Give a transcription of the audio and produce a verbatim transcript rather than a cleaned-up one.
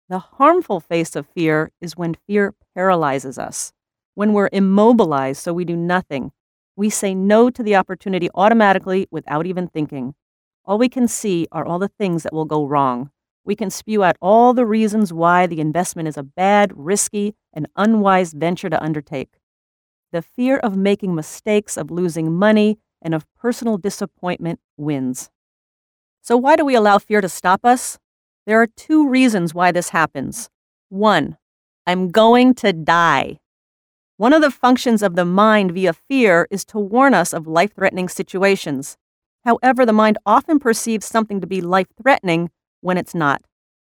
The harmful face of fear is when fear paralyzes us, when we're immobilized so we do nothing. We say no to the opportunity automatically without even thinking. All we can see are all the things that will go wrong. We can spew out all the reasons why the investment is a bad, risky, and unwise venture to undertake. The fear of making mistakes, of losing money, and of personal disappointment wins. So why do we allow fear to stop us? There are two reasons why this happens. One, I'm going to die. One of the functions of the mind via fear is to warn us of life-threatening situations. However, the mind often perceives something to be life-threatening when it's not.